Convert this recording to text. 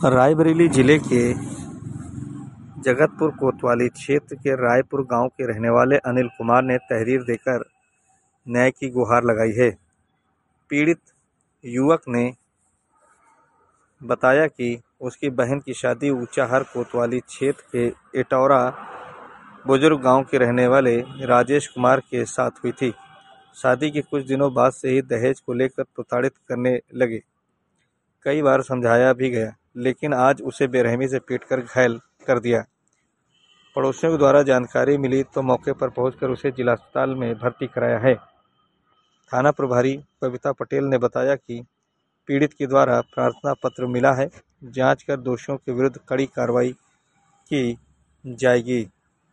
रायबरेली जिले के जगतपुर कोतवाली क्षेत्र के रायपुर गांव के रहने वाले अनिल कुमार ने तहरीर देकर न्याय की गुहार लगाई है। पीड़ित युवक ने बताया कि उसकी बहन की शादी ऊंचाहार कोतवाली क्षेत्र के इटौरा बुजुर्ग गांव के रहने वाले राजेश कुमार के साथ हुई थी। शादी के कुछ दिनों बाद से ही दहेज को लेकर प्रताड़ित करने लगे। कई बार समझाया भी गया, लेकिन आज उसे बेरहमी से पीटकर घायल कर दिया। पड़ोसियों द्वारा जानकारी मिली तो मौके पर पहुंचकर उसे जिला अस्पताल में भर्ती कराया है। थाना प्रभारी कविता पटेल ने बताया कि पीड़ित के द्वारा प्रार्थना पत्र मिला है, जांच कर दोषियों के विरुद्ध कड़ी कार्रवाई की जाएगी।